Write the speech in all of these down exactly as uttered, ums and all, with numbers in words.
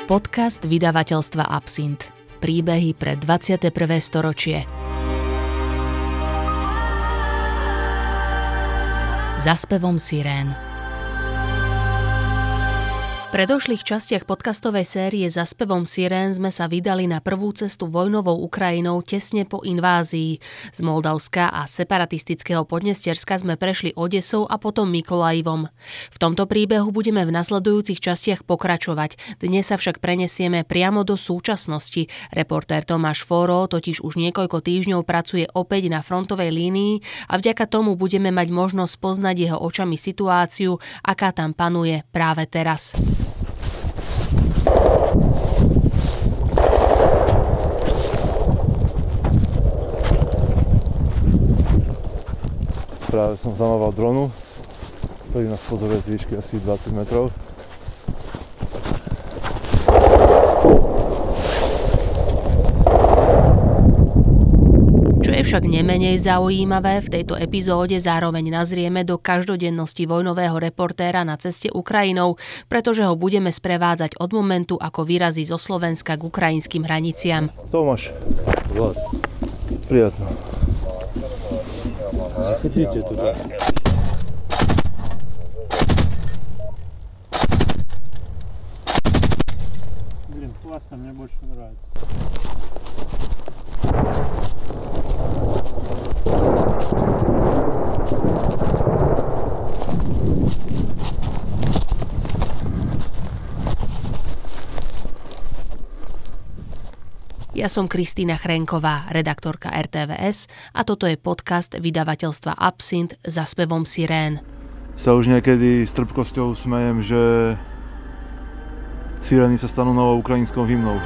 Podcast vydavateľstva Absint. Príbehy pre dvadsiate prvé storočie. Za spevom sirén. V predošlých častiach podcastovej série Za spevom sirén sme sa vydali na prvú cestu vojnovou Ukrajinou tesne po invázii. Z Moldavska a separatistického Podnestierska sme prešli Odesou a potom Mykolajivom. V tomto príbehu budeme v nasledujúcich častiach pokračovať. Dnes sa však prenesieme priamo do súčasnosti. Reportér Tomáš Fóro totiž už niekoľko týždňov pracuje opäť na frontovej línii a vďaka tomu budeme mať možnosť poznať jeho očami situáciu, aká tam panuje práve teraz. Práve som zamával dronu, ktorý nás pozoruje z výšky asi dvadsať metrov. Čo je však nemenej zaujímavé, v tejto epizóde zároveň nazrieme do každodennosti vojnového reportéra na ceste Ukrajinou, pretože ho budeme sprevádzať od momentu, ako vyrazí zo Slovenska k ukrajinským hraniciam. Tomáš, Vlad, prijatno. Заходите туда. Блин, классно, мне больше нравится. Ja som Kristína Chrenková, redaktorka er té vé es a toto je podcast vydavateľstva Absint Za spevom sirén. Sa už niekedy s trpkosťou smejem, že sirény sa stanú novou ukrajinskou hymnou.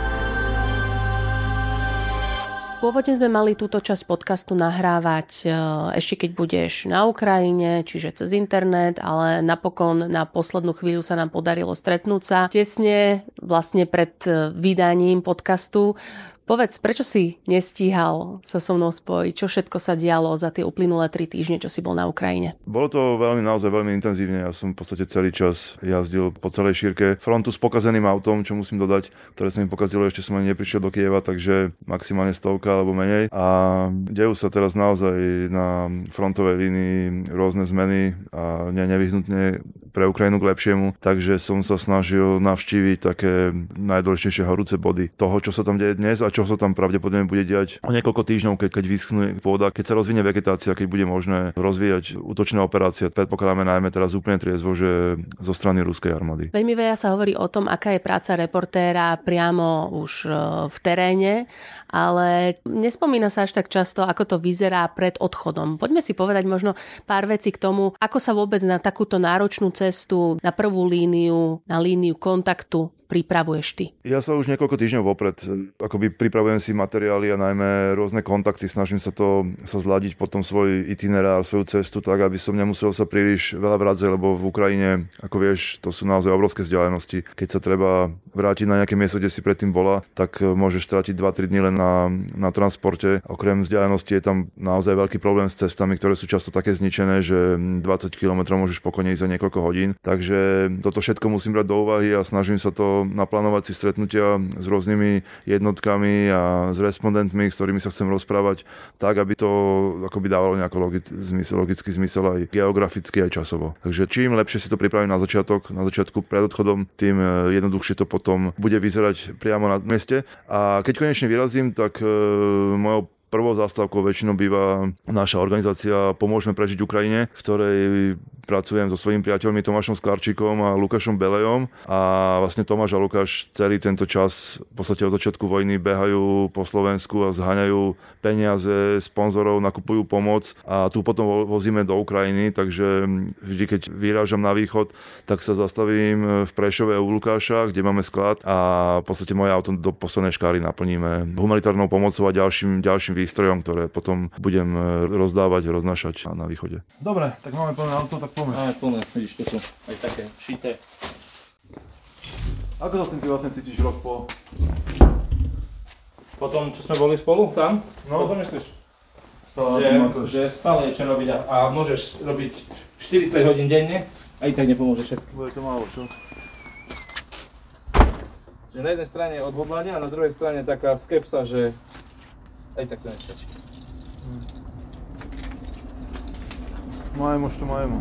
Pôvodne sme mali túto časť podcastu nahrávať ešte keď budeš na Ukrajine, čiže cez internet, ale napokon na poslednú chvíľu sa nám podarilo stretnúť sa tesne vlastne pred vydaním podcastu. Povedz, prečo si nestíhal sa so mnou spojiť? Čo všetko sa dialo za tie uplynulé tri týždne, čo si bol na Ukrajine? Bolo to veľmi, naozaj veľmi intenzívne. Ja som v podstate celý čas jazdil po celej šírke frontu s pokazeným autom, čo musím dodať, ktoré sa mi pokazilo, ešte som ani neprišiel do Kyjeva, takže maximálne stovka alebo menej. A dejú sa teraz naozaj na frontovej línii rôzne zmeny a ne, nevyhnutne pre Ukrajinu k lepšiemu, takže som sa snažil navštíviť také najdôležitejšie horúce body toho, čo sa tam deje dnes a čo sa tam pravdepodobne bude diať o niekoľko týždňov, keď, keď vyschne pôda, keď sa rozvinie vegetácia, keď bude možné rozvíjať útočné operácie. Predpokladáme najmä teraz úplne triezvo, že zo strany ruskej armády. Veľmi veľa sa hovorí o tom, aká je práca reportéra priamo už v teréne, ale nespomína sa až tak často, ako to vyzerá pred odchodom. Poďme si povedať možno pár vecí k tomu, ako sa vôbec na takúto náročnú cestu, na prvú líniu, na líniu kontaktu pripravuješ ty? Ja sa už niekoľko týždňov vopred akoby pripravujem si materiály a najmä rôzne kontakty. Snažím sa to sa zladiť potom svoj itinerár, svoju cestu tak, aby som nemusel sa príliš veľa vrácať, lebo v Ukrajine, ako vieš, to sú naozaj obrovské vzdialenosti. Keď sa treba vrátiť na nejaké miesto, kde si predtým bola, tak môžeš stratiť dva tri dni len na, na transporte. Okrem vzdialenosti je tam naozaj veľký problém s cestami, ktoré sú často také zničené, že dvadsať kilometrov môžeš pokojne ísť za niekoľko hodín. Takže toto všetko musím brať do úvahy a snažím sa to naplánovať si stretnutia s rôznymi jednotkami a s respondentmi, s ktorými sa chcem rozprávať tak, aby to akoby dávalo nejaký logi- zmysel, logický zmysel aj geograficky, aj časovo. Takže čím lepšie si to pripravím na začiatok, na začiatku pred odchodom, tým jednoduchšie to potom bude vyzerať priamo na mieste. A keď konečne vyrazím, tak e, mojou prvou zástavkou väčšinou býva naša organizácia Pomôžme prežiť Ukrajine, v ktorej pracujem so svojimi priateľmi Tomášom Sklarčíkom a Lukášom Belejom a vlastne Tomáš a Lukáš celý tento čas v podstate od začiatku vojny behajú po Slovensku a zháňajú peniaze, sponzorov, nakupujú pomoc a tu potom vozíme do Ukrajiny, takže vždy keď vyrážam na východ, tak sa zastavím v Prešove u Lukáša, kde máme sklad a v podstate moje auto do poslednej škáry naplníme humanitárnou pomocou a ďalším, ďalším výstrojom, ktoré potom budem rozdávať, roznášať na východe. Dobre, tak máme plné auto, tak poďme. Máme plné, vidíš, to sú aj také šité. Ako sa s tým ty vlastne cítiš rok po? Po tom, čo sme boli spolu tam? No. Potom myslíš? Stále že, akož... že stále je čo robiť a, a môžeš robiť štyridsať hodín denne a i tak nepomôže všetko. Bude to málo, čo? Že na jednej strane odhodlanie a na druhej strane taká skepsa, že aj tak to nestačí. Majmo, čo majmo.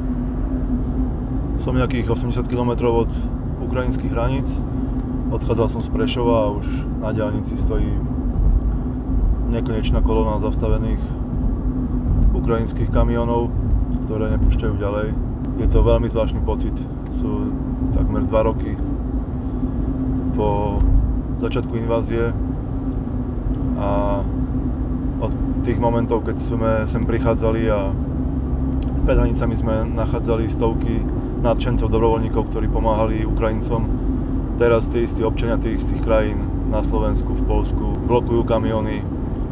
Som nejakých osemdesiat kilometrov od ukrajinských hraníc. Odchádzal som z Prešova a už na diaľnici stojí nekonečná kolóna zastavených ukrajinských kamionov, ktoré nepúšťajú ďalej. Je to veľmi zvláštny pocit. Sú takmer dva roky po začiatku invázie a od tých momentov, keď sme sem prichádzali a pred hranicami sme nachádzali stovky nadšencov, dobrovoľníkov, ktorí pomáhali Ukrajincom. Teraz tí istí občania tých istých krajín na Slovensku, v Poľsku blokujú kamióny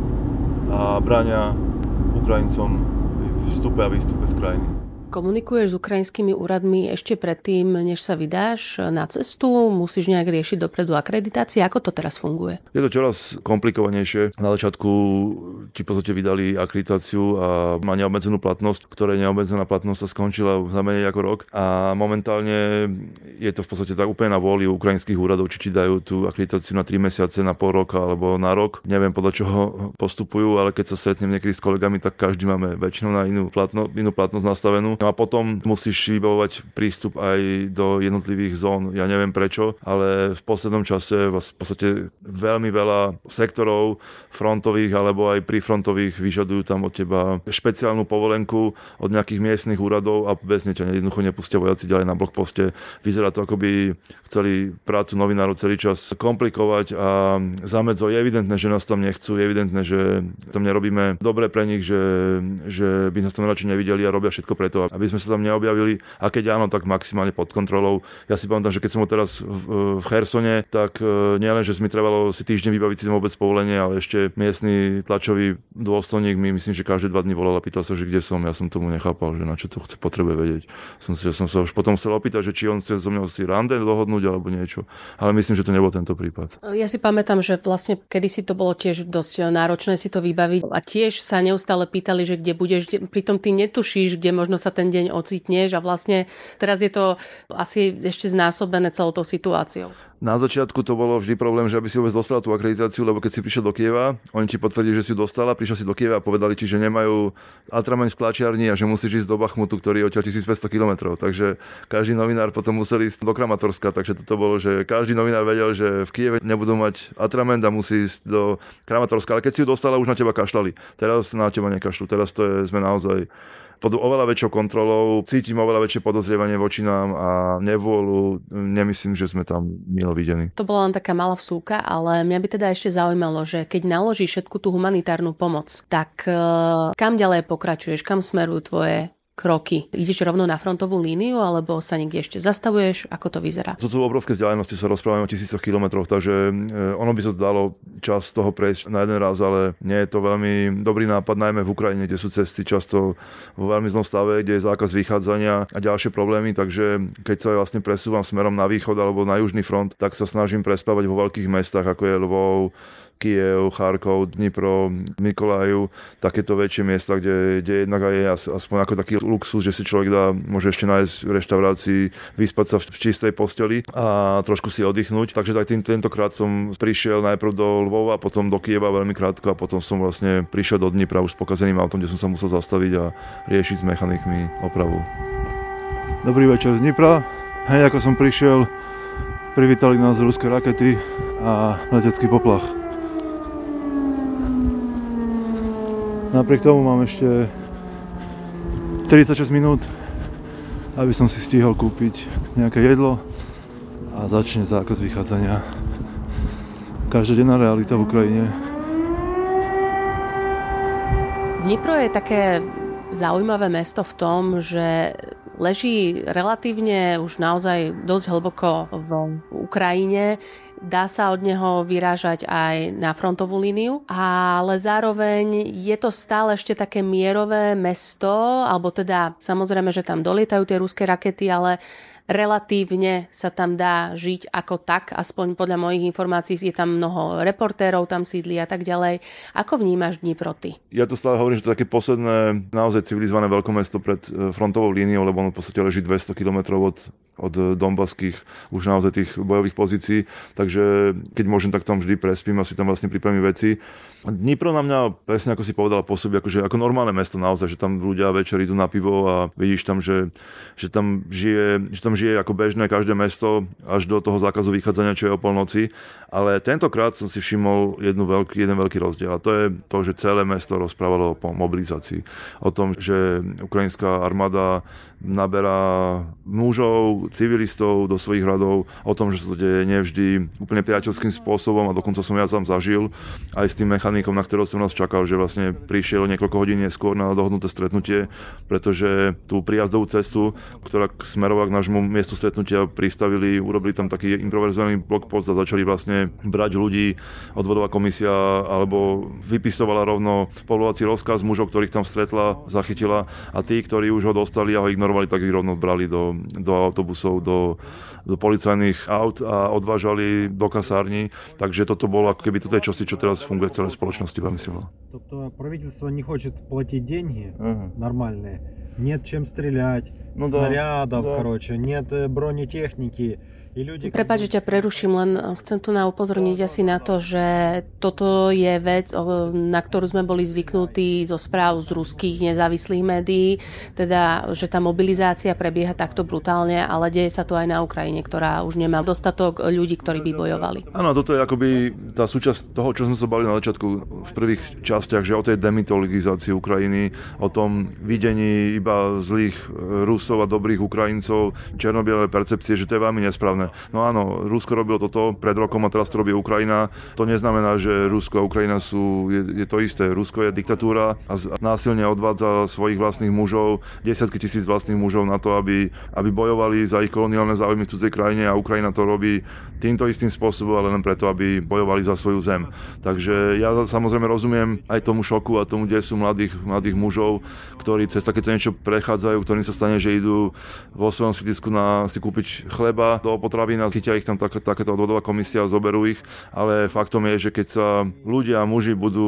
a bránia Ukrajincom vstupe a výstupe z krajiny. Komunikuješ s ukrajinskými úradmi ešte predtým, než sa vydáš na cestu? Musíš nejak riešiť dopredu akreditácie? Ako to teraz funguje? Je to čoraz komplikovanejšie. Na začiatku ti v podstate vydali akreditáciu a má neobmedzenú platnosť, ktorej neobmedzená platnosť sa skončila za menej ako rok. A momentálne je to v podstate tak úplne na vôli ukrajinských úradov, či ti dajú tú akreditáciu na tri mesiace, na pol roka alebo na rok. Neviem, podľa čoho postupujú, ale keď sa stretnem niekedy s kolegami, tak každý máme väčšinou na inú, platno, inú platnosť nastavenú. A potom musíš vybavovať prístup aj do jednotlivých zón. Ja neviem prečo, ale v poslednom čase v podstate veľmi veľa sektorov frontových alebo aj prífrontových vyžadujú tam od teba špeciálnu povolenku od nejakých miestnych úradov a bez niečo jednoducho nepustia vojaci ďalej na blokposte. Vyzerá to, ako by chceli prácu novinárov celý čas komplikovať a zamedzo. Je evidentné, že nás tam nechcú, je evidentné, že tam nerobíme dobre pre nich, že, že by nás tam radšej nevideli a robia všetko preto, aby sme sa tam neobjavili, a keď áno, tak maximálne pod kontrolou. Ja si pamätám, že keď som bol teraz v, v Chersone, tak nielen, že mi trebalo si týždeň vybaviť si vôbec povolenie, ale ešte miestny tlačový dôstojník mi, myslím, že každé dva dni volal a pýtal sa, že kde som. Ja som tomu nechápal, že na čo to chce, potrebuje vedieť. Som, že som sa už potom chcel opýtať, že či on chce so mnou si rande dohodnúť alebo niečo. Ale myslím, že to nebol tento prípad. Ja si pamätám, že vlastne kedysi to bolo tiež dosť náročné si to vybaviť a tiež sa neustále pýtali, že kde budeš, pritom ty netušíš, kde možno sa ten deň ocitneš a vlastne teraz je to asi ešte znásobené celou tou situáciou. Na začiatku to bolo vždy problém, že aby si vôbec dostala tú akreditáciu, lebo keď si prišiel do Kieva, oni ti potvrdili, že si dostala, prišiel si do Kieva a povedali ti, že nemajú atrament v tlačiarni a že musíš ísť do Bachmutu, ktorý je odtiaľ tisícpäťsto kilometrov. Takže každý novinár potom musel ísť do Kramatorska, takže toto bolo, že každý novinár vedel, že v Kieve nebudú mať atrament a musí ísť do Kramatorska. Ale keď si ju dostala, už na teba kašľali. Teraz na teba nekašľú. Teraz to je, sme naozaj pod oveľa väčšou kontrolou, cítim oveľa väčšie podozrievanie voči nám a nevôľu. Nemyslím, že sme tam milo videní. To bola len taká malá vsúka, ale mňa by teda ešte zaujímalo, že keď naložíš všetku tú humanitárnu pomoc, tak kam ďalej pokračuješ, kam smerujú tvoje kroky? Ideš rovno na frontovú líniu, alebo sa niekde ešte zastavuješ? Ako to vyzerá? To sú obrovské vzdialenosti, sa rozprávame o tisícoch kilometroch, takže ono by sa dalo čas toho prejsť na jeden raz, ale nie je to veľmi dobrý nápad, najmä v Ukrajine, kde sú cesty často vo veľmi zlom stave, kde je zákaz vychádzania a ďalšie problémy, takže keď sa vlastne presúvam smerom na východ alebo na južný front, tak sa snažím prespávať vo veľkých mestách, ako je Lvov, Kyjev, Charkov, Dnipro, Mykolaiv, takéto väčšie miesta, kde, kde jednak aj je aspoň ako taký luxus, že si človek dá, môže ešte nájsť v reštaurácii, vyspať sa v, v čistej posteli a trošku si oddychnúť. Takže tak tým, tentokrát som prišiel najprv do Lvova, potom do Kyjeva veľmi krátko a potom som vlastne prišiel do Dnipra už s pokazeným autom, kde som sa musel zastaviť a riešiť s mechanikmi opravu. Dobrý večer z Dnipra. Hej, ako som prišiel, privítali nás ruské rakety a letecký poplach. Napriek tomu mám ešte tridsaťšesť minút, aby som si stihol kúpiť nejaké jedlo a začne zákaz vychádzania. Každodenná realita v Ukrajine. Dnipro je také zaujímavé mesto v tom, že leží relatívne už naozaj dosť hlboko v Ukrajine. Dá sa od neho vyrážať aj na frontovú líniu, ale zároveň je to stále ešte také mierové mesto, alebo teda samozrejme, že tam dolietajú tie ruské rakety, ale relatívne sa tam dá žiť ako tak, aspoň podľa mojich informácií je tam mnoho reportérov, tam sídli a tak ďalej. Ako vnímaš Dnipro ty? Ja to stále hovorím, že to je také posledné, naozaj civilizované veľkomesto pred frontovou líniou, lebo ono v podstate leží dvesto kilometrov od, od donbaských už naozaj tých bojových pozícií, takže keď môžem, tak tam vždy prespím a si tam vlastne pripravím veci. Dnipro na mňa, presne ako si povedala, pôsobí akože, ako normálne mesto naozaj, že tam ľudia večer idú na pivo a vidíš tam, že, že tam žije, že tam žije ako bežné každé mesto až do toho zákazu vychádzania, čo je o polnoci. Ale tentokrát som si všimol jednu veľký, jeden veľký rozdiel a to je to, že celé mesto rozprávalo o mobilizácii. O tom, že ukrajinská armáda naberá mužov, civilistov do svojich radov, o tom, že sa to deje nevždy úplne priateľským spôsobom a dokonca som ja sám zažil aj s tým mechanikom, na ktorého som nás čakal, že vlastne prišiel niekoľko hodín neskôr na dohodnuté stretnutie, pretože tú prijazdovú cestu, ktorá smerovala k nášmu miestu stretnutia, pristavili, urobili tam taký improvizovaný blogpost a začali vlastne brať ľudí. Odvodová komisia alebo vypisovala rovno povolovací rozkaz mužov, ktorých tam stretla, zachytila a tí, ktorí už ho dostali a ho ignorovali, tak ich rovno brali do, do autobusov, do, do policajných aut a odvážali do kasární. Takže toto bolo ako keby toto je čosi, čo teraz funguje v celej spoločnosti veľmi silno. Тобто правительство не хочет платить деньги uh-huh. нормальные, нет чем стрелять, ну, снарядов, да, короче, нет бронетехники. Prepáč, že ťa preruším, len chcem tu na upozorniť asi na to, že toto je vec, na ktorú sme boli zvyknutí zo správ z ruských nezávislých médií, teda, že tá mobilizácia prebieha takto brutálne, ale deje sa to aj na Ukrajine, ktorá už nemá dostatok ľudí, ktorí by bojovali. Áno, toto je akoby tá súčasť toho, čo sme sa bavili na začiatku v prvých častiach, že o tej demitologizácii Ukrajiny, o tom videní iba zlých Rusov a dobrých Ukrajincov, černo-biele percepcie, že to je veľmi nesprávne. No áno, Rusko robilo toto pred rokom a teraz to robí Ukrajina. To neznamená, že Rusko a Ukrajina sú, je, je to isté. Rusko je diktatúra a násilne odvádza svojich vlastných mužov, desiatky tisíc vlastných mužov na to, aby, aby bojovali za ich koloniálne záujmy v cudzej krajine a Ukrajina to robí týmto istým spôsobom, ale len preto, aby bojovali za svoju zem. Takže ja samozrejme rozumiem aj tomu šoku a tomu desu mladých, mladých mužov, ktorí cez takéto niečo prechádzajú, ktorým sa stane, že idú vo svojom sídlisku na si kúpiť chleba do potravín a chytia ich tam tak, takéto odvodová komisia a zoberú ich, ale faktom je, že keď sa ľudia a muži budú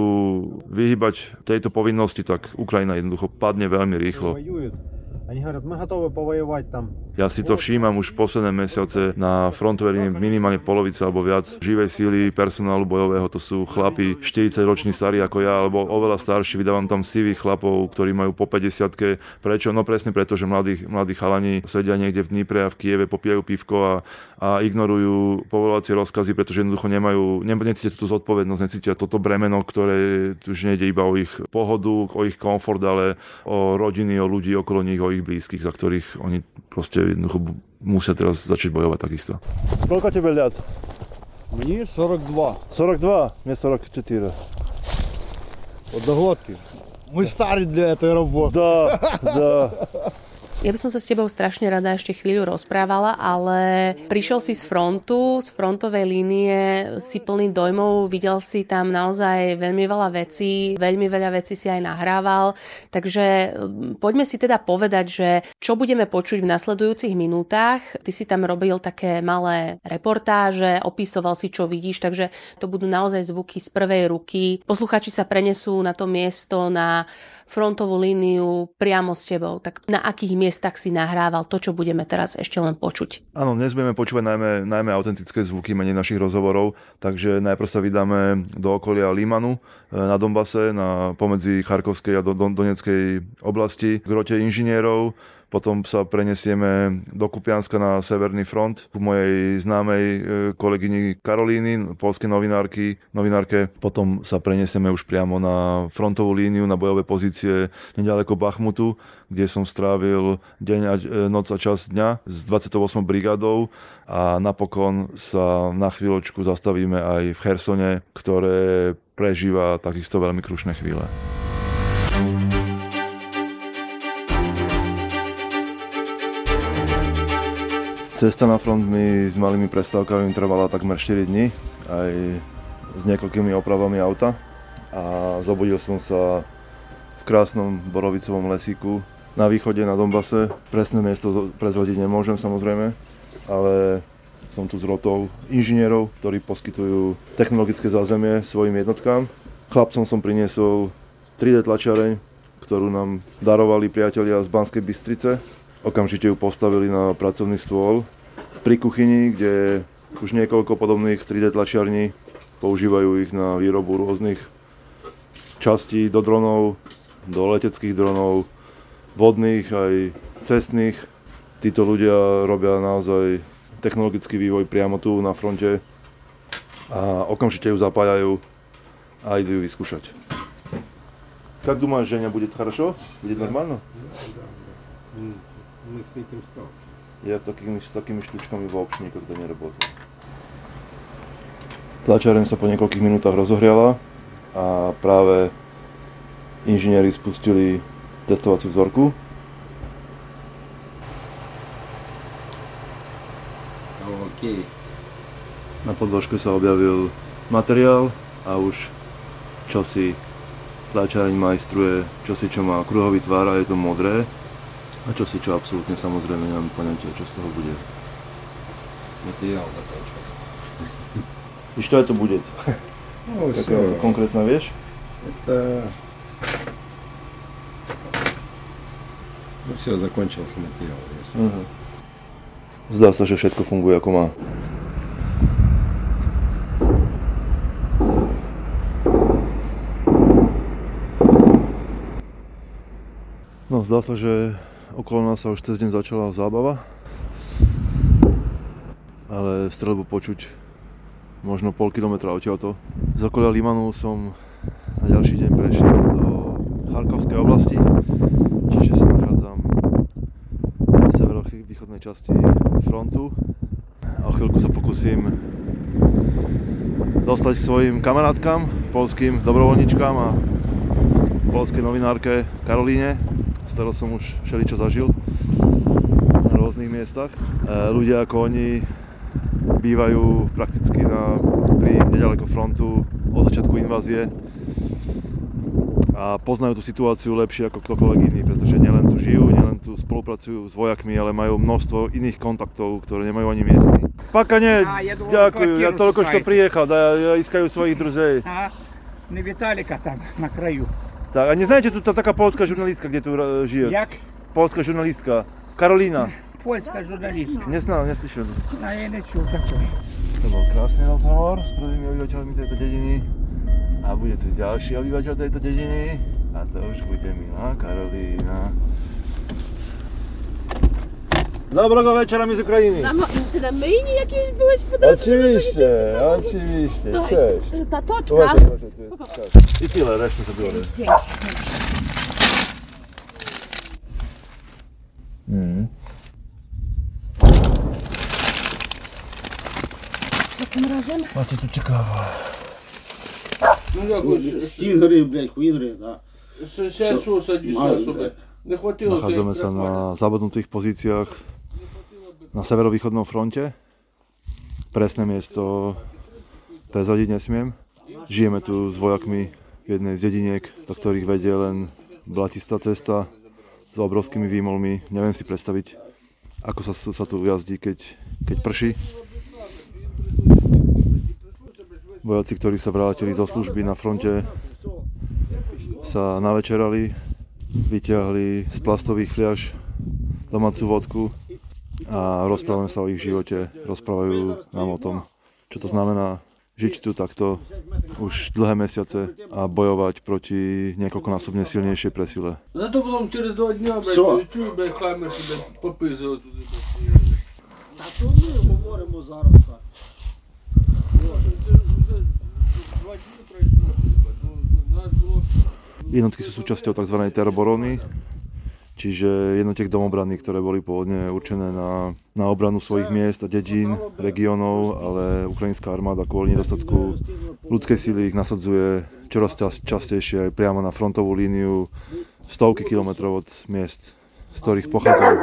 vyhýbať tejto povinnosti, tak Ukrajina jednoducho padne veľmi rýchlo. Oni hovoria, my готовы повоевать tam. Ja si to všímam už posledné mesiace na frontovej línii minimálne polovice alebo viac živej síly, personálu bojového, to sú chlapi štyridsaťroční starí ako ja, alebo oveľa starší, vydávam tam sivých chlapov, ktorí majú po päťdesiatke. Prečo? No presne preto, že mladí, mladí chalani sedia niekde v Dnipre a v Kieve, popijajú pivko a, a ignorujú povolovacie rozkazy, pretože jednoducho nemajú, ne, necítia túto zodpovednosť, necítia toto bremeno, ktoré už nejde iba o ich pohodu, o ich komfort, ale o rodiny, o ľudí okolo nich, o ich blízkych, za ktorých oni proste jednoducho musia teraz začať bojovať takisto. Koľko tebe ľad? Mne сорок два. сорок два? Mne сорок четыре. Od dohodky. My starí для этой работы. Да, да. Ja by som sa s tebou strašne rada ešte chvíľu rozprávala, ale prišiel si z frontu, z frontovej línie, si plný dojmov, videl si tam naozaj veľmi veľa vecí, veľmi veľa vecí si aj nahrával, takže poďme si teda povedať, že čo budeme počuť v nasledujúcich minútach. Ty si tam robil také malé reportáže, opísoval si, čo vidíš, takže to budú naozaj zvuky z prvej ruky. Posluchači sa prenesú na to miesto, na frontovú líniu priamo s tebou. Tak na akých miestach si nahrával to, čo budeme teraz ešte len počuť? Áno, dnes budeme počúvať najmä, najmä autentické zvuky, menej našich rozhovorov, takže najprv sa vydáme do okolia Limanu na Donbase, na pomedzi Charkovskej a Donetskej oblasti, k rote inžinierov. Potom sa prenesieme do Kupianska na Severný front ku mojej známej kolegyni Karolíny, poľskej novinárky, novinárke. Potom sa prenesieme už priamo na frontovú líniu, na bojové pozície nedaleko Bachmutu, kde som strávil deň a noc a čas dňa s dvadsiatou ôsmou brigádou a napokon sa na chvíľočku zastavíme aj v Chersone, ktoré prežíva takisto veľmi krušné chvíle. Cesta na front mi s malými prestávkami trvala takmer štyri dni, aj s niekoľkými opravami auta. A zobudil som sa v krásnom borovicovom lesíku na východe, na Donbase. Presné miesto prezradiť nemôžem samozrejme, ale som tu s rotou inžinierov, ktorí poskytujú technologické zázemie svojim jednotkám. Chlapcom som priniesol tri dé tlačiareň, ktorú nám darovali priatelia z Banskej Bystrice. Okamžite ju postavili na pracovný stôl pri kuchyni, kde už niekoľko podobných tri dé tlačiarní používajú ich na výrobu rôznych častí do dronov, do leteckých dronov, vodných aj cestných. Títo ľudia robia naozaj technologický vývoj priamo tu na fronte a okamžite ju zapájajú a idú ju vyskúšať. Как думаешь, Женя, будет хорошо? Будет нормально? Мы с этим сталкиваемся. Я в такими, с такими штучками вообще никогда не работал. Tlačiareň sa po niekoľkých minútach rozohriala a práve inžinieri spustili testovaciu vzorku. Okej. Na podložke sa objavil materiál a už čosi tlačiareň majstruje, čosi čo má kruhový tvár a je to modré a čosi čo absolútne samozrejme nemám poňatia, čo z toho bude. Материал закончился. И что это будет? Ну, Какая-то конкретная вещь? Это... Ну все, закончился материал. Угу. Zdá sa, že všetko funguje ako má. No, zdá sa, že okolo nás sa už cez deň začala zábava, ale streľbu počuť možno pol kilometra odtiaľto. Z okolia Limanu som na ďalší deň prešiel do Charkovskej oblasti, čiže sa nachádzam v severovýchodnej časti frontu a o chvíľku sa pokúsim dostať k svojim kamarátkam, poľským dobrovoľničkám a poľskej novinárke Karolíne, z ktorou som už všeličo zažil na rôznych miestach. Ľudia ako oni bývajú prakticky na, pri nedaleko frontu od začiatku invázie a poznajú tú situáciu lepšie ako ktokoľvek iný, pretože nielen tu žijú, nielen tu spolupracujú s vojakmi, ale majú množstvo iných kontaktov, ktoré nemajú ani miestni. Пока не, дякую, я только что приехал, да, я искаю своих друзей. А, на Виталика там, на краю. Так, а не знаете, тут такая польская журналистка, где тут живет? Як? Польская журналистка, Karolina. Польская журналистка. Не знал, не слышал. А я не чул такой. To bol krásny rozhovor s prvými obyvateľmi tejto dediny a bude tu ďalší obyvateľ tejto dediny a to už bude milá Karolína. Dobrego wieczora mi z Ukrainy. Ty na myjni jakieś byłeś po drodze? Oczywiście, oczywiście, Słuchaj, cześć. ta toczka. Uważaj, uważaj, tu jest czas. I tyle, resztę sobie biorę. Dzięki. Mm. Co tym razem? Macie tu ciekawe. Ну якось Стінгери, блядь, хуїнгери, да. ще щось одійшло собі. Не хватило Nachádzame sa na zabudnutých pozíciách na severovýchodnom fronte. Presné miesto prezradiť nesmiem. Žijeme tu s vojakmi v jednej z dediniek, do ktorých vedie len blatistá cesta s obrovskými výmolmi. Neviem si predstaviť, ako sa, sa tu jazdí, keď, keď prší. Vojaci, ktorí sa vrátili zo služby na fronte, sa navečerali, vyťahli z plastových fľaš domácu vodku a rozprávame sa o ich živote. Rozprávajú nám o tom, čo to znamená žiť tu takto už dlhé mesiace a bojovať proti niekoľkonásobne silnejšej presile. Зато потім через два дня, блядь, Що? чую, блядь, хамер себе попизував туди. Та то ми говоримо зараз так. Два дні пройшло, ну, нас було... Jednotky sú súčasťou tzv. Teroborony, čiže jednotiek domobrany, ktoré boli pôvodne určené na, na obranu svojich miest a dedín, regiónov, ale ukrajinská armáda kvôli nedostatku ľudskej síly ich nasadzuje čoraz častejšie aj priamo na frontovú líniu stovky kilometrov od miest, z ktorých pochádzajú.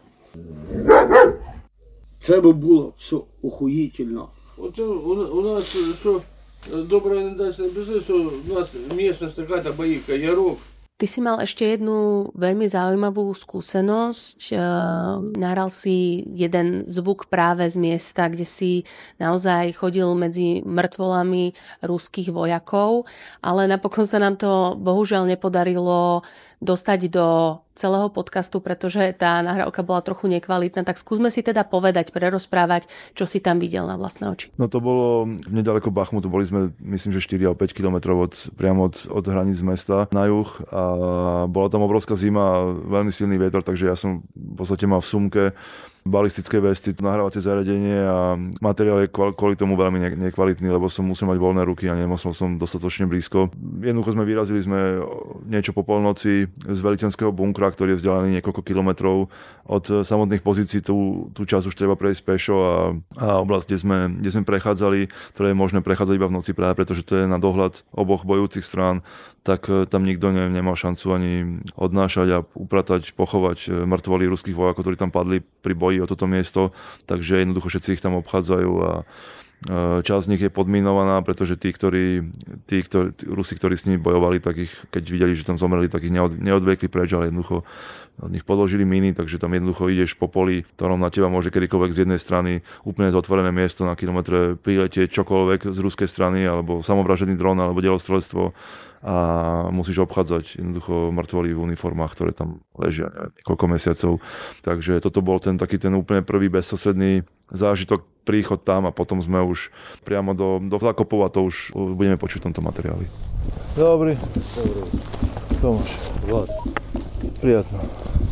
Це би було все охуїтельно. Оце у, у нас, що добра недачна біжи, що у нас місцевість така та боївка, Ярок. Ty si mal ešte jednu veľmi zaujímavú skúsenosť. Nahral si jeden zvuk práve z miesta, kde si naozaj chodil medzi mŕtvolami ruských vojakov, ale napokon sa nám to bohužiaľ nepodarilo dostať do celého podcastu, pretože tá nahrávka bola trochu nekvalitná, tak skúsme si teda povedať, prerozprávať, čo si tam videl na vlastné oči. No to bolo nedaleko Bachmutu, boli sme myslím, že štyri alebo päť kilometrov od, priamo od, od hraníc mesta na juh a bola tam obrovská zima a veľmi silný vietor, takže ja som v podstate mal v sumke balistické vesty, nahrávacie zariadenie a materiál je kvôli tomu veľmi nekvalitný, lebo som musel mať voľné ruky a nemusel som dostatočne blízko. Jednoducho sme vyrazili sme niečo po polnoci z veliteľského bunkra, ktorý je vzdialený niekoľko kilometrov od samotných pozícií. Tú, tú časť už treba prejsť pešo a, a oblasť, kde sme, kde sme prechádzali, ktoré je možné prechádzať iba v noci práve, pretože to je na dohľad oboch bojujúcich strán, tak tam nikto ne, nemal šancu ani odnášať a upratať, pochovať mŕtvoly ruských vojakov, ktorí tam padli pri boji o toto miesto, takže jednoducho všetci ich tam obchádzajú a časť z nich je podminovaná, pretože tí, ktorí, tí, ktorí, tí Rusi, ktorí s nimi bojovali, tak ich, keď videli, že tam zomreli, tak ich neod, neodvekli preč, ale jednoducho od nich podložili miny, takže tam jednoducho ideš po poli, ktorom na teba môže kedykoľvek z jednej strany úplne zotvorené miesto na kilometre priletieť čokoľvek z ruskej strany, alebo samovražený dron, alebo delostrelstvo a musíš obchádzať jednoducho mŕtvoly v uniformách, ktoré tam ležia neviem, niekoľko mesiacov. Takže toto bol ten taký ten úplne prvý bezprostredný zážitok, príchod tam a potom sme už priamo do, do Vlakopov a to už budeme počuť v tomto materiáli. Dobrý. Dobrý. Tomáš. Vlad. Prijatno.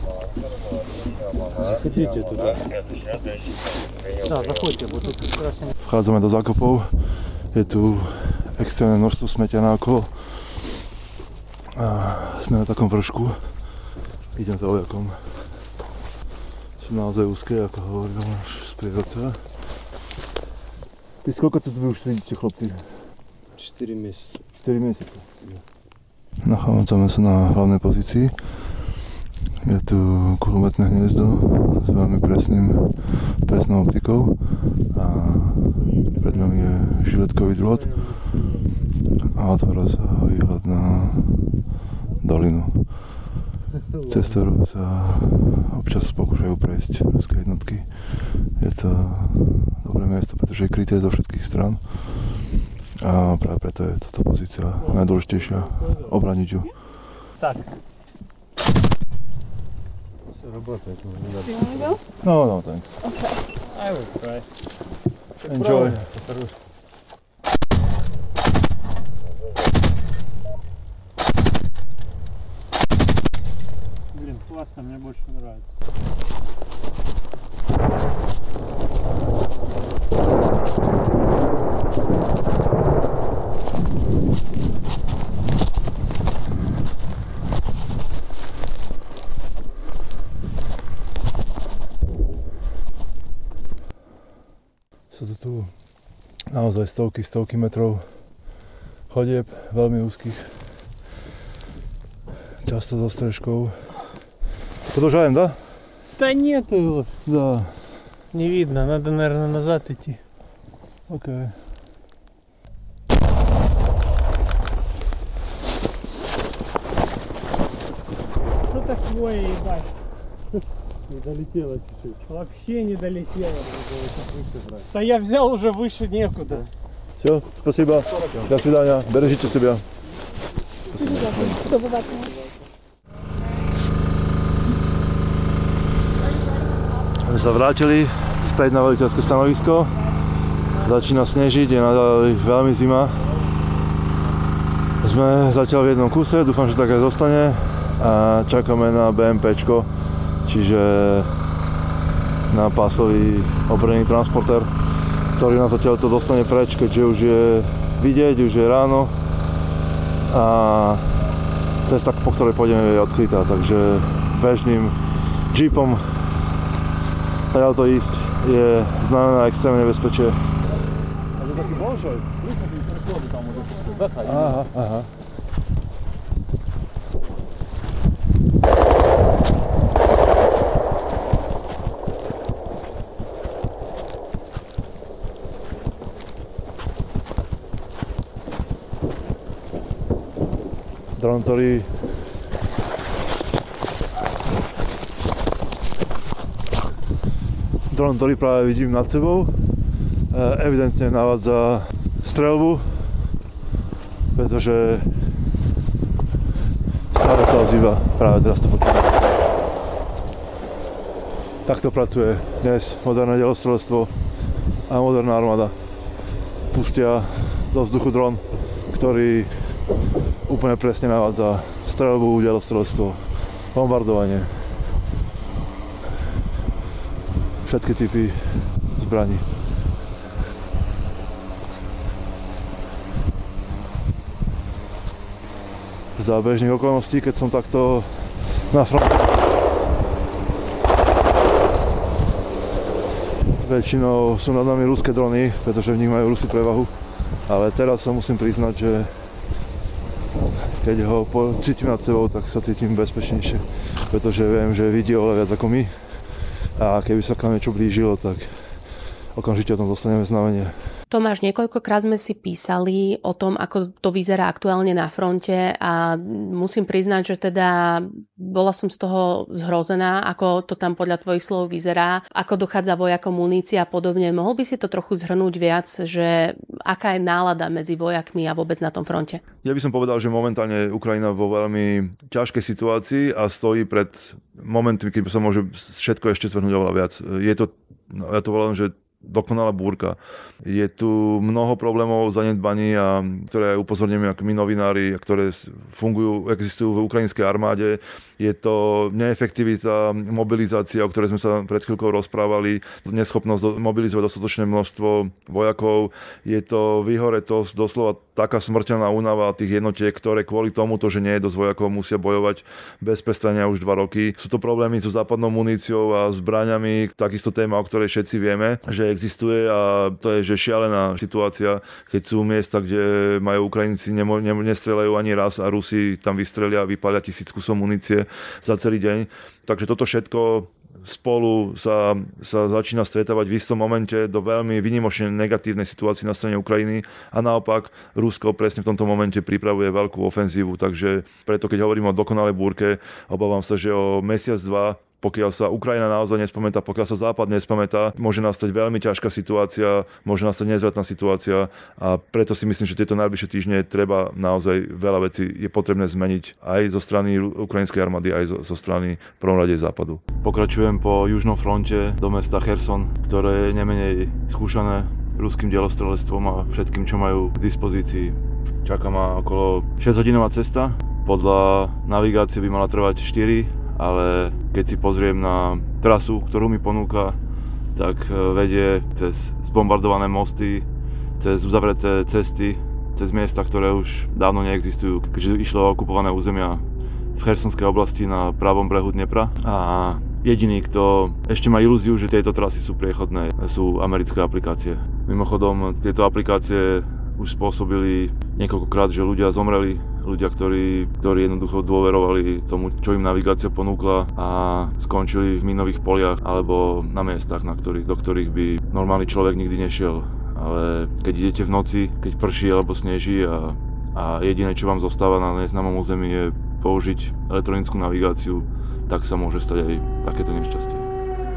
Заходите туда. Да, заходите, вот тут страшно. Vchádzame do zákopov. Je tu extrémne množstvo smetia naokolo. A sme na takom vršku. Idem za vojakom. Sú naozaj úzké, ako hovoril náš sprievodca. Ty koľko tu vy už sedíte, chlapci? štyri mesiace. štyri mesiace. Nachádzame sa na hlavnej pozícii. Je tu kulometné hniezdo s veľmi presným, presnou optikou a pred nami je žiletkový drôt a otvára sa výhľad na dolinu, cez ktorú sa občas pokúšajú prejsť ruské jednotky. Je to dobré miesto, pretože je kryté zo všetkých strán a práve preto je táto pozícia najdôležitejšia, obraniť ju. Так. Все работает. No, no, thanks. Okay. I will try. Enjoy. Блин, классно, мне больше нравится. Sú to tu naozaj stovky, stovky metrov chodieb, veľmi úzkých, často so stрэžkou. Продолжаем, да? Да нету его. Да. Не видно, надо, наверное, назад идти. Окей. Что такое, ебать? Не долетело чуть-чуть. Вообще не долетело. Да я взял уже выше некуда. Все, спасибо. До свидания. Бережите себя. Do zobaczenia. Sme sa vrátili späť na veliteľské stanovisko. Začína snežiť, je naďalej veľmi zima. Sme zatiaľ v jednom kuse, dúfam, že tak aj zostane. A čakáme na BMPčko, čiže na pásový obranný transportér, ktorý nás odtiaľto dostane preč, keďže už je vidieť, už je ráno. A cesta, po ktorej pôjdeme, je odkrytá, takže bežným jeepom to ísť je znamená extrémne nebezpečie. Ale taký большой, príchodný prechody tam môže púskať. Aha, aha. Dron, ktorý Dron, ktorý práve vidím nad sebou, evidentne navádza streľbu, pretože stále sa ozýva práve teraz to počuť. Takto pracuje dnes moderné delostrelstvo a moderná armáda. Pustia do vzduchu dron, ktorý úplne presne navádza streľbu, delostrelstvo, bombardovanie. Všetky typy zbraní. Za bežných okolností, keď som takto na fronte, väčšinou sú nad nami ruské drony, pretože v nich majú Rusi prevahu. Ale teraz sa musím priznať, že keď ho cítim nad sebou, tak sa cítim bezpečnejšie, pretože viem, že vidí oveľa viac ako my. A keby sa k nám niečo blížilo, tak okamžite o tom dostaneme znamenie. Tomáš, niekoľkokrát sme si písali o tom, ako to vyzerá aktuálne na fronte a musím priznať, že teda bola som z toho zhrozená, ako to tam podľa tvojich slov vyzerá, ako dochádza vojakom munícia a podobne. Mohol by si to trochu zhrnúť viac, že aká je nálada medzi vojakmi a vôbec na tom fronte? Ja by som povedal, že momentálne Ukrajina vo veľmi ťažkej situácii a stojí pred momentmi, keď sa môže všetko ešte zvrhnúť oveľa viac. Je to, no ja to volám, že dokonalá búrka. Je tu mnoho problémov, zanedbaní, a ktoré upozorňujeme ako my novinári, ktoré fungujú, existujú v ukrajinskej armáde. Je to neefektivita, mobilizácia, o ktorej sme sa pred chvíľkou rozprávali, neschopnosť mobilizovať dostatočné množstvo vojakov. Je to vyhoretosť, doslova taká smrteľná únava tých jednotiek, ktoré kvôli tomuto, že nie je dosť vojakov, musia bojovať bez prestania už dva roky. Sú to problémy so západnou muníciou a zbraňami, takisto téma, o ktorej všetci vieme, že existuje, a to je, že šialená situácia, keď sú miesta, kde majú Ukrajinci nemo, ne, nestrelajú ani raz a Rusi tam vystrelia a vypália tisíc kusov munície za celý deň. Takže toto všetko spolu sa, sa začína stretávať v istom momente do veľmi výnimočne negatívnej situácii na strane Ukrajiny, a naopak Rusko presne v tomto momente pripravuje veľkú ofenzívu, takže preto keď hovorím o dokonalej búrke, obávam sa, že o mesiac, dva, pokiaľ sa Ukrajina naozaj nespamätá, pokiaľ sa Západ nespamätá, môže nastať veľmi ťažká situácia, môže nastať nezvratná situácia, a preto si myslím, že tieto najbližšie týždne treba naozaj veľa vecí je potrebné zmeniť aj zo strany ukrajinskej armády, aj zo, zo strany v prvom rade Západu. Pokračujem po južnom fronte do mesta Cherson, ktoré je nemenej skúšané ruským delostrelectvom a všetkým, čo majú k dispozícii. Čaká ma okolo šesťhodinová cesta, podľa navigácie by mala trvať štyri, ale keď si pozriem na trasu, ktorú mi ponúka, tak vedie cez zbombardované mosty, cez uzavreté cesty, cez miesta, ktoré už dávno neexistujú, keďže išlo o okupované územia v Chersonskej oblasti na pravom brehu Dnepra. A jediný, kto ešte má ilúziu, že tieto trasy sú priechodné, sú americké aplikácie. Mimochodom, tieto aplikácie už spôsobili niekoľkokrát, že ľudia zomreli, ľudia, ktorí, ktorí jednoducho dôverovali tomu, čo im navigácia ponúkla, a skončili v minových poliach alebo na miestach, na ktorých, do ktorých by normálny človek nikdy nešiel. Ale keď idete v noci, keď prší alebo sneží a, a jediné, čo vám zostáva na neznámom území, je použiť elektronickú navigáciu, tak sa môže stať aj takéto nešťastie.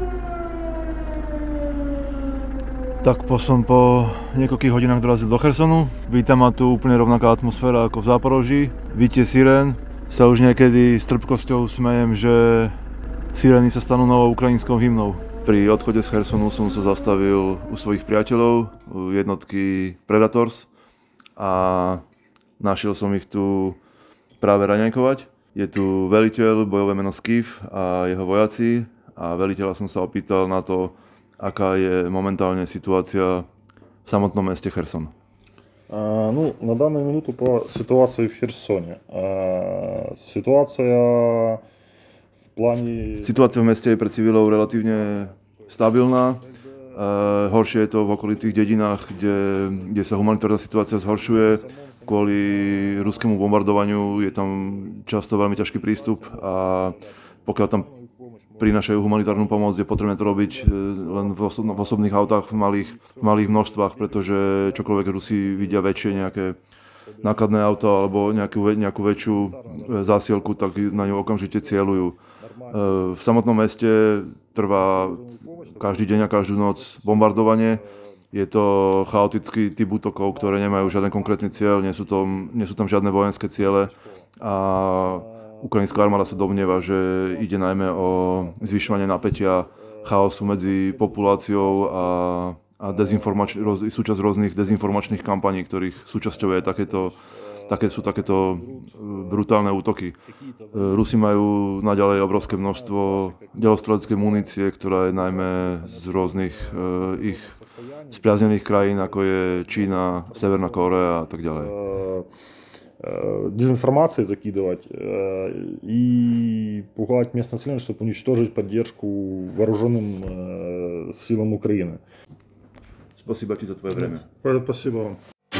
Tak po som po niekoľkých hodinách dorazil do Chersonu. Vítam ma tu úplne rovnaká atmosféra ako v Záporoží. Víte sirén. Sa už niekedy s trpkosťou smejem, že sirény sa stanú novou ukrajinskou hymnou. Pri odchode z Chersonu som sa zastavil u svojich priateľov, u jednotky Predators, a našiel som ich tu práve raňajkovať. Je tu veliteľ, bojové meno Skiv, a jeho vojaci, a veliteľa som sa opýtal na to, aká je momentálne ситуация в самотном месте Херсон? А, ну, на данную минуту по ситуации в Херсоне. А, ситуация в плане... Situácia v meste je pre civilov relatívne stabilná. E, horšie je to v okolitých dedinách, kde, kde sa humanitárna situácia zhoršuje. Kvôli ruskému bombardovaniu je tam často veľmi ťažký prístup, a pokiaľ tam prinášajú humanitárnu pomoc, je potrebné to robiť len v, oso- v osobných autách v malých, v malých množstvách, pretože čokoľvek Rusi vidia väčšie nejaké nákladné auto alebo nejakú, nejakú väčšiu zásielku, tak na ňu okamžite cieľujú. V samotnom meste trvá každý deň a každú noc bombardovanie. Je to chaotický typ útokov, ktoré nemajú žiaden konkrétny cieľ, nie sú, to, nie sú tam žiadne vojenské ciele a ukrajinská armáda sa domnieva, že ide najmä o zvyšovanie napätia, chaosu medzi populáciou a, a dezinformač- roz, súčasť rôznych dezinformačných kampaní, ktorých súčasťou je takéto Také sú takéto brutálne útoky. Rusi majú naďalej obrovské množstvo delostreleckej munície, ktorá je najmä z rôznych ich spriaznených krajín, ako je Čína, Severná Kórea a tak ďalej. Дезинформацией закидывать и пугать местное население, чтобы уничтожить поддержку вооруженным силам Украины. Спасибо ti za tvoje время. Спасибо вам.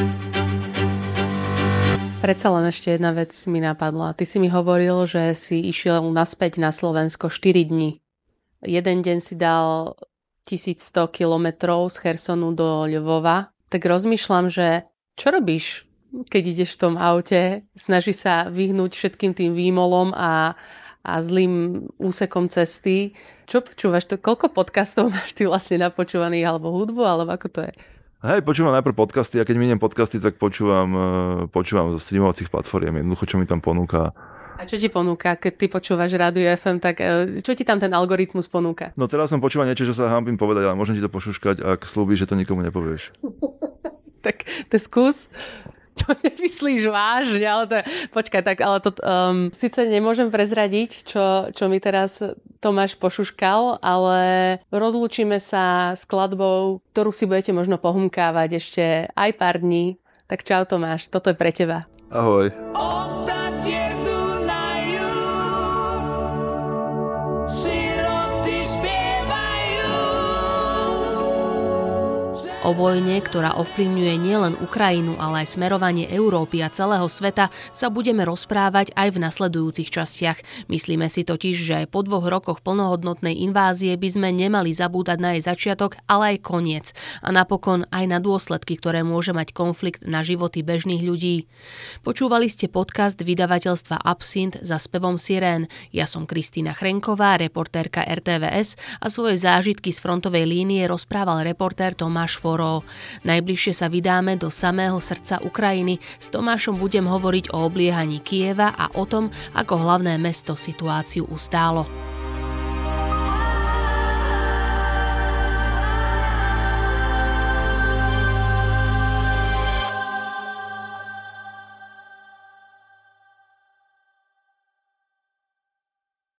Predsa len ešte jedna vec mi napadla. Ty si mi hovoril, že si išiel naspäť na Slovensko štyri dni. Jeden deň si dal tisícsto kilometrov z Chersonu do Lvova. Tak rozmýšľam, že čo robíš, keď ideš v tom aute? Snažíš sa vyhnúť všetkým tým výmolom a, a zlým úsekom cesty. Čo počúvaš? To, koľko podcastov máš ty vlastne napočúvaných? Alebo hudbu? Alebo ako to je? Hej, počúvam najprv podcasty a keď miniem podcasty, tak počúvam, počúvam zo streamovacích platform, jednoducho, čo mi tam ponúka. A čo ti ponúka, keď ty počúvaš rádio ef em, tak čo ti tam ten algoritmus ponúka? No teraz som počúval niečo, čo sa hanbím povedať, ale môžem ti to pošuškať, ak slúbíš, že to nikomu nepovieš. Tak to skús. To nemyslíš vážne, ale to je... Počkaj, tak ale to... Um, síce nemôžem prezradiť, čo, čo mi teraz Tomáš pošuškal, ale rozlúčime sa s skladbou, ktorú si budete možno pohumkávať ešte aj pár dní. Tak čau Tomáš, toto je pre teba. Ahoj. O vojne, ktorá ovplyvňuje nielen Ukrajinu, ale aj smerovanie Európy a celého sveta, sa budeme rozprávať aj v nasledujúcich častiach. Myslíme si totiž, že aj po dvoch rokoch plnohodnotnej invázie by sme nemali zabúdať na jej začiatok, ale aj koniec. A napokon aj na dôsledky, ktoré môže mať konflikt na životy bežných ľudí. Počúvali ste podcast vydavateľstva Absint za spevom Sirén. Ja som Kristína Chrenková, reportérka er té vé es a svoje zážitky z frontovej línie rozprával reportér Tomáš Fór. Najbližšie sa vydáme do samého srdca Ukrajiny. S Tomášom budem hovoriť o obliehaní Kyjeva a o tom, ako hlavné mesto situáciu ustálo.